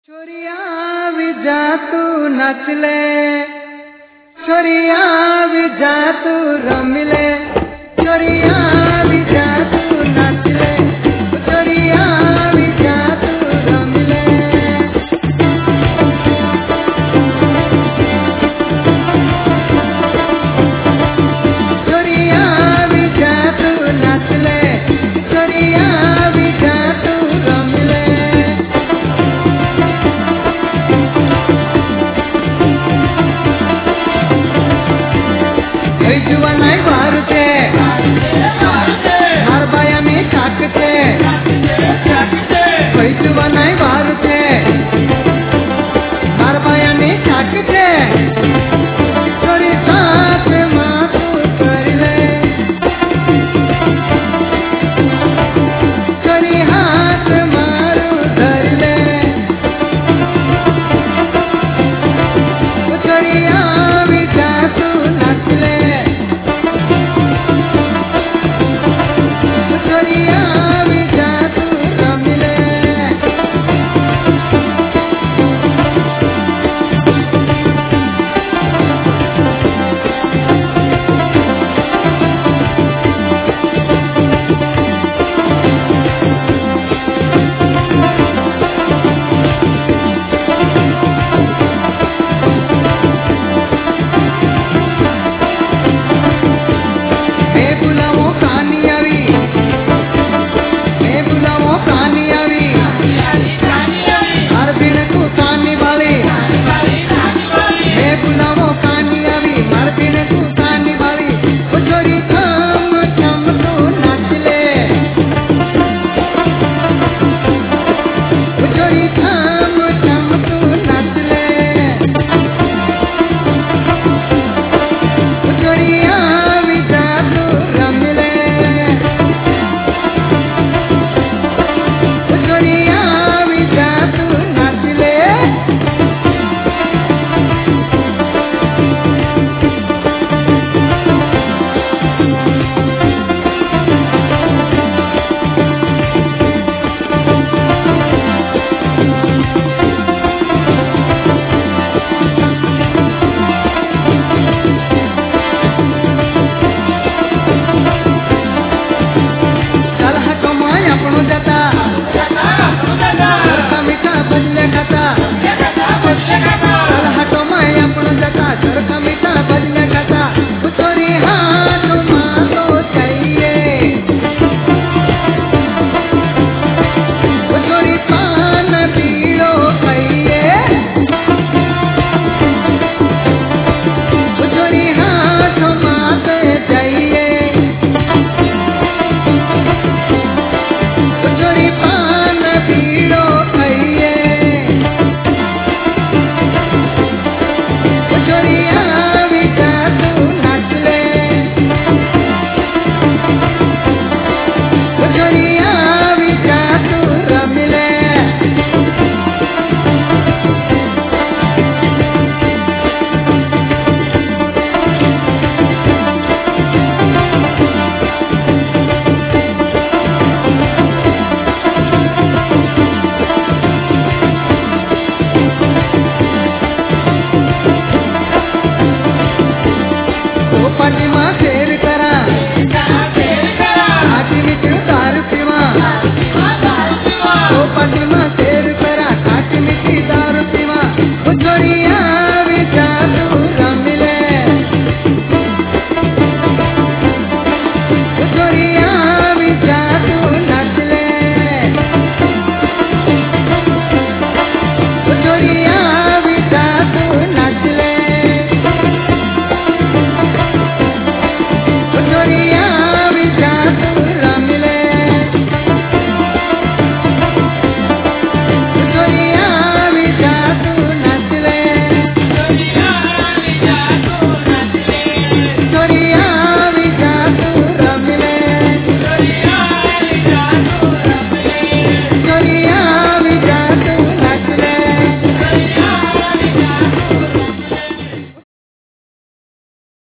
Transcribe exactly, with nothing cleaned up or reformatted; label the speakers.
Speaker 1: छोरिया भी जा तू नचले, छोरिया भी जा तू रमिले, छोरिया भी जा तू नचले, छोरिया भी जा तू रमिले। छोरिया भी जा तू नचले, छोरिया भी जा तू रमिले। जुवानाई मारते मार बाया में चाकते जुवानाई मारते मार बाया में चाकते थोड़ी साथ मातू कर ले, थोड़ी हाथ मारू धर ले, थोड़ी आवी जा तू नच ले। छोरी